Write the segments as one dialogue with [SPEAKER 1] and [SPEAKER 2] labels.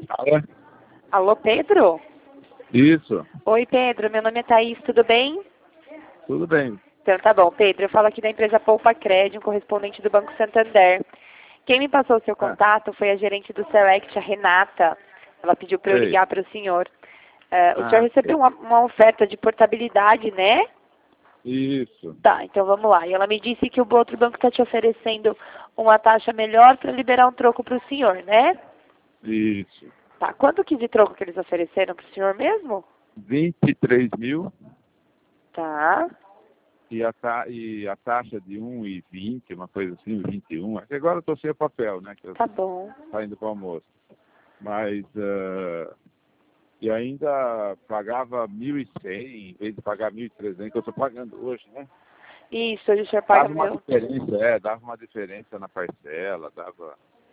[SPEAKER 1] Fala.
[SPEAKER 2] Alô, Pedro?
[SPEAKER 1] Isso,
[SPEAKER 2] Oi, Pedro. Meu nome é Thaís, tudo bem?
[SPEAKER 1] tudo bem.
[SPEAKER 2] Então tá bom, Pedro. Eu falo aqui da empresa Poupa Crédito, um correspondente do Banco Santander. Quem me passou o seu contato foi a gerente do Select, a Renata. Ela pediu para eu
[SPEAKER 1] Sei.
[SPEAKER 2] ligar para o senhor. O senhor recebeu
[SPEAKER 1] Sei.
[SPEAKER 2] uma oferta de portabilidade, né?
[SPEAKER 1] Isso.
[SPEAKER 2] Tá, então vamos lá. E ela me disse que o outro banco está te oferecendo uma taxa melhor para liberar um troco para o senhor, né?
[SPEAKER 1] Isso.
[SPEAKER 2] Tá, quanto que de troco que eles ofereceram para o senhor mesmo?
[SPEAKER 1] 23 mil
[SPEAKER 2] Tá,
[SPEAKER 1] e a taxa de 1,20, uma coisa assim, 21. É que agora eu estou sem o papel, né? Que eu
[SPEAKER 2] tá bom.
[SPEAKER 1] estou indo para o almoço. Mas, e ainda pagava 1.100 em vez de pagar 1.300, que eu estou pagando hoje, né?
[SPEAKER 2] Isso, hoje o senhor paga
[SPEAKER 1] Dava uma
[SPEAKER 2] meu...
[SPEAKER 1] diferença, dava uma diferença na parcela, dava...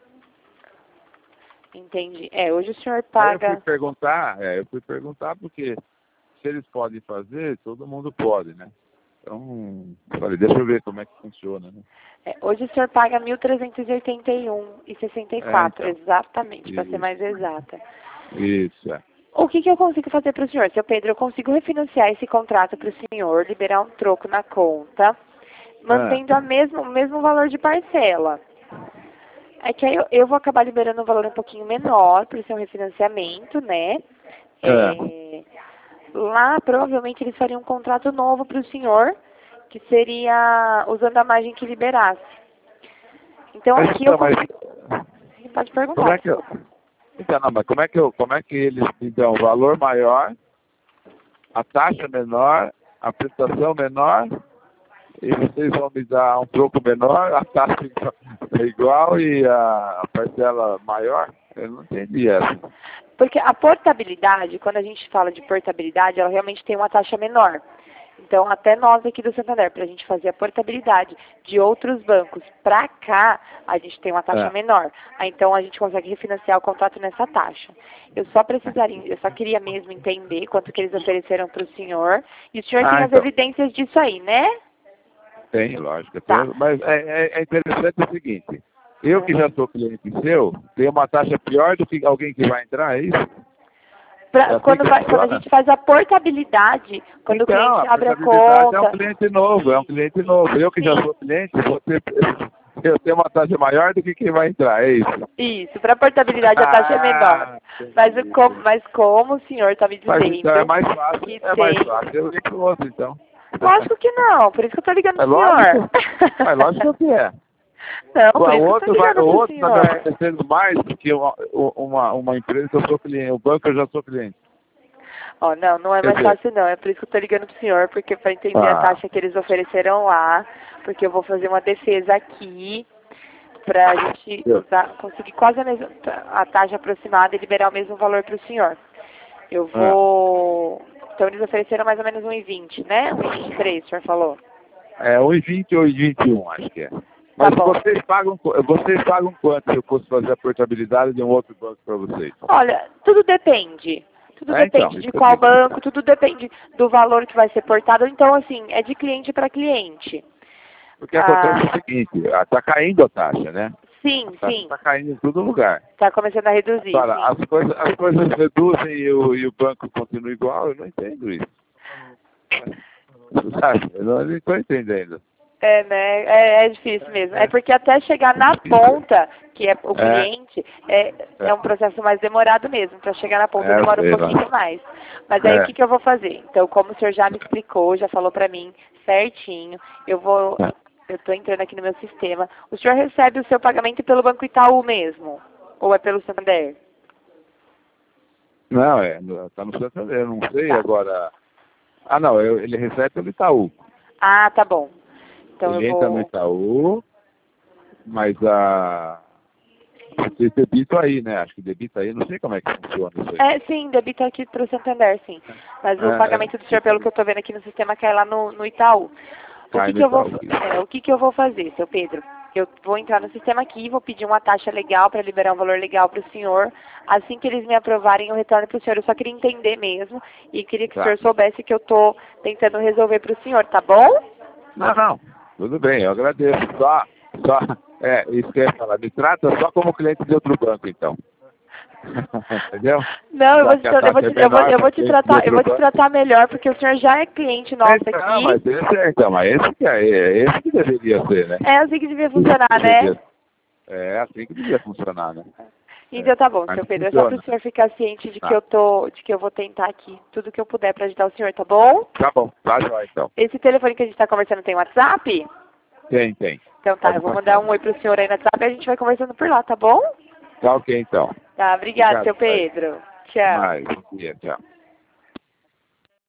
[SPEAKER 2] Entendi. Hoje o senhor
[SPEAKER 1] Aí
[SPEAKER 2] paga...
[SPEAKER 1] eu fui perguntar porque se eles podem fazer, todo mundo pode, né? Então, eu falei, deixa eu ver como é que funciona, né?
[SPEAKER 2] hoje o senhor paga 1.381,64,
[SPEAKER 1] Então,
[SPEAKER 2] exatamente, para ser
[SPEAKER 1] isso,
[SPEAKER 2] mais exata.
[SPEAKER 1] isso, é.
[SPEAKER 2] O que eu consigo fazer para o senhor? Seu Pedro, eu consigo refinanciar esse contrato para o senhor, liberar um troco na conta, mantendo o mesmo valor de parcela. É que aí eu vou acabar liberando um valor um pouquinho menor para o seu refinanciamento, né? Lá, provavelmente, eles fariam um contrato novo para o senhor, que seria usando a margem que liberasse. Então,
[SPEAKER 1] Mas,
[SPEAKER 2] aqui
[SPEAKER 1] então,
[SPEAKER 2] eu consigo... Pode
[SPEAKER 1] como
[SPEAKER 2] perguntar,
[SPEAKER 1] é que eu...
[SPEAKER 2] desculpa.
[SPEAKER 1] Então, não, mas como é que eles me dão valor maior, a taxa menor, a prestação menor, e vocês vão me dar um troco menor, a taxa é igual e a parcela maior? Eu não entendi essa.
[SPEAKER 2] Porque a portabilidade, quando a gente fala de portabilidade, ela realmente tem uma taxa menor. Então, até nós aqui do Santander, para a gente fazer a portabilidade de outros bancos para cá, a gente tem uma taxa menor. Então, a gente consegue refinanciar o contrato nessa taxa. Eu só queria mesmo entender quanto que eles ofereceram para o senhor. E o senhor tem as
[SPEAKER 1] Então,
[SPEAKER 2] evidências disso aí, né?
[SPEAKER 1] tem, lógico.
[SPEAKER 2] Tá.
[SPEAKER 1] Mas é interessante o seguinte, eu que já sou cliente seu, tenho uma taxa pior do que alguém que vai entrar, é isso?
[SPEAKER 2] Quando a gente faz a portabilidade, quando o
[SPEAKER 1] Então,
[SPEAKER 2] cliente
[SPEAKER 1] a
[SPEAKER 2] abre a
[SPEAKER 1] portabilidade é um
[SPEAKER 2] conta...
[SPEAKER 1] cliente novo, Eu que já sou cliente, eu tenho uma taxa maior do que quem vai entrar, é isso?
[SPEAKER 2] Isso, para portabilidade a taxa é menor. Mas como o senhor está me
[SPEAKER 1] Mas
[SPEAKER 2] dizendo
[SPEAKER 1] então é mais fácil,
[SPEAKER 2] que tem...
[SPEAKER 1] eu ligo pro outro, então.
[SPEAKER 2] Lógico que não, por isso que eu estou ligando
[SPEAKER 1] É
[SPEAKER 2] pro senhor.
[SPEAKER 1] lógico, mas lógico que é.
[SPEAKER 2] Não,
[SPEAKER 1] O
[SPEAKER 2] por isso que eu estou ligando
[SPEAKER 1] o
[SPEAKER 2] pro
[SPEAKER 1] outro está me
[SPEAKER 2] senhor.
[SPEAKER 1] oferecendo mais do que uma empresa que eu sou cliente, o banco eu já sou cliente.
[SPEAKER 2] Ó, não é
[SPEAKER 1] Quer
[SPEAKER 2] mais
[SPEAKER 1] dizer,
[SPEAKER 2] fácil não, é por isso que eu estou ligando pro senhor, porque para entender a taxa que eles ofereceram lá, porque eu vou fazer uma defesa aqui, para a gente conseguir quase a taxa aproximada e liberar o mesmo valor para o senhor. Eu vou... Então eles ofereceram mais ou menos 1,20, né? 1,23, o senhor falou.
[SPEAKER 1] 1,20 ou 1,21, acho que é. Mas vocês pagam quanto se eu fosse fazer a portabilidade de um outro banco para vocês?
[SPEAKER 2] Olha, tudo depende. Tudo depende de qual banco, tudo depende do valor que vai ser portado. Então, assim, é de cliente para cliente.
[SPEAKER 1] Porque acontece o seguinte, está caindo a taxa, né?
[SPEAKER 2] Sim, sim.
[SPEAKER 1] Está caindo em todo lugar.
[SPEAKER 2] Está começando a reduzir,
[SPEAKER 1] Agora,
[SPEAKER 2] sim.
[SPEAKER 1] as coisas reduzem e o banco continua igual, eu não entendo isso. Sabe? Eu não estou entendendo.
[SPEAKER 2] Né? É difícil mesmo. É porque até chegar na ponta, que é o cliente, é um processo mais demorado mesmo. Para chegar na ponta demora um pouquinho mais. Mas aí o que eu vou fazer? Então, como o senhor já me explicou, já falou para mim certinho, eu estou entrando aqui no meu sistema. O senhor recebe o seu pagamento pelo Banco Itaú mesmo? Ou é pelo Santander?
[SPEAKER 1] Não, está no Santander, eu não sei agora. Ah, não, ele recebe pelo Itaú.
[SPEAKER 2] Ah, tá bom. Então
[SPEAKER 1] ele entra no Itaú, mas você debita aí, né? Acho que debita aí, não sei como é que funciona isso aí.
[SPEAKER 2] Sim, debita aqui para o Santander, sim. Mas o pagamento do senhor, pelo que eu estou vendo aqui no sistema, cai lá no Itaú. O que eu vou fazer, seu Pedro? Eu vou entrar no sistema aqui, vou pedir uma taxa legal para liberar um valor legal para o senhor. Assim que eles me aprovarem, eu retorno para o senhor. Eu só queria entender mesmo e queria que o senhor soubesse que eu estou tentando resolver para o senhor, tá bom?
[SPEAKER 1] Não. Tudo bem, eu agradeço. Isso que eu ia falar. Me trata só como cliente de outro banco, então. Entendeu?
[SPEAKER 2] Não, eu vou te tratar melhor, porque o senhor já é cliente nosso aqui.
[SPEAKER 1] Mas esse que deveria ser, né?
[SPEAKER 2] É assim que devia funcionar, né?
[SPEAKER 1] É assim que devia funcionar, né?
[SPEAKER 2] Então tá bom, seu Pedro. É só para o senhor ficar ciente de que eu vou tentar aqui tudo que eu puder para ajudar o senhor, tá bom?
[SPEAKER 1] Tá bom, tá jóia então.
[SPEAKER 2] Esse telefone que a gente está conversando tem WhatsApp?
[SPEAKER 1] Tem.
[SPEAKER 2] Então tá, eu vou mandar um oi pro senhor aí no WhatsApp e a gente vai conversando por lá, tá bom?
[SPEAKER 1] Tá ok então.
[SPEAKER 2] Tá, obrigado, seu Pedro. Tchau.
[SPEAKER 1] Bom dia, tchau.